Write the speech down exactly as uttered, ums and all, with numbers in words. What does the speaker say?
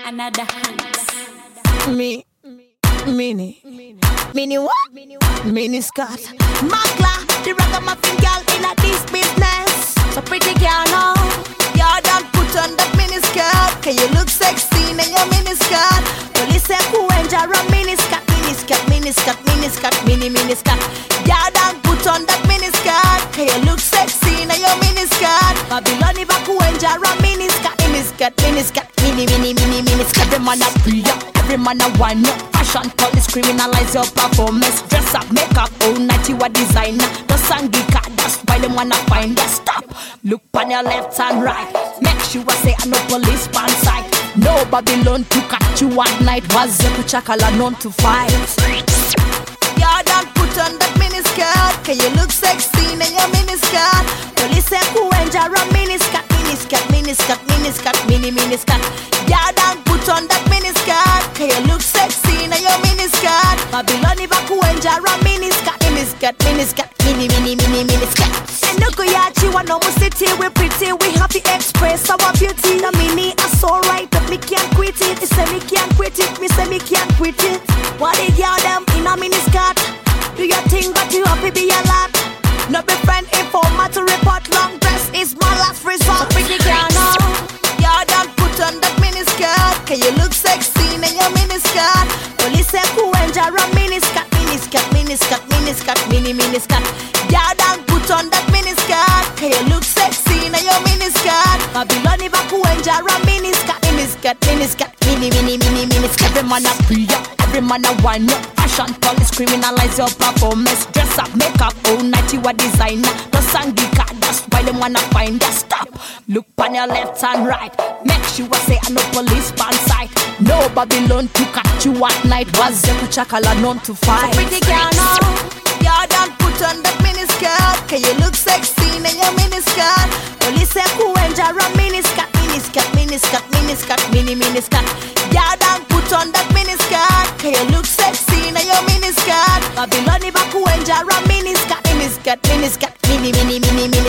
Another hands. Me, mini, mini what? Mini skirt. Makla, the ragamuffin girl in a this business. So pretty girl now, you done put on that mini skirt. Can you look sexy in your mini skirt? Police say who enjoy a mini skirt, mini skirt, mini skirt, mini skirt, mini mini skirt. You done put on that mini skirt. Can you look sexy in your mini skirt? Babylon if who enjoy a mini skirt, mini skirt, mini skirt, mini mini mini mini skirt. Every man a free up, every man a wine up. Fashion police criminalize your performance. Dress up, make up, all night you a designer. The sangika, that's why them wanna find that. Stop, look on your left and right. Make sure I say I no police pan side. No Babylon to catch you one night. Was the chakala known to fight. You done put on that mini skirt. Can you look sexy in your mini skirt? Police say who enjoy a mini skirt, mini skirt, mini skirt, mini skirt, mini mini skirt. You done put on that mini skirt. Can you look sexy in your mini skirt? Babylon if who enjoy a mini skirt, mini skirt, mini skirt, mini mini mini mini skirt. And look at you, I know we city, we pretty, we have to express our beauty. The mini is so right that me can't quit it. Me say me can't quit it, me say me can't quit it. What the girl them in a mini skirt? Do your thing but you happy be a lot. No be friend informer to report. Long dress is my last resort. So pretty girl now, you done put on that mini skirt. Can you look sexy in your mini skirt? Police say who enjoy a mini skirt, mini skirt, mini skirt, mini skirt, mini mini skirt. You done put on that mini skirt. Can you look sexy in your mini skirt? Babylon if who enjoy a mini skirt, mini skirt, mini skirt, mini mini mini mini skirt. Every man a free up, every man a wine up. Fashion police criminalize your performance. Dress up, make up, all night you a designer. The sangika, that's why them wanna find that. Stop, look on your left and right. Make sure I say I no police pan side. No Babylon to catch you at night. Was the chakala known to fight. So pretty girl now, you done put on that mini skirt. Can you look sexy in your mini skirt? Police say who enjoy a mini skirt, mini skirt, mini skirt, mini skirt, mini mini skirt. You done put on that mini skirt. Can you look sexy in your mini skirt? Babylon if who enjoy a mini skirt, mini skirt, mini skirt, mini mini mini mini.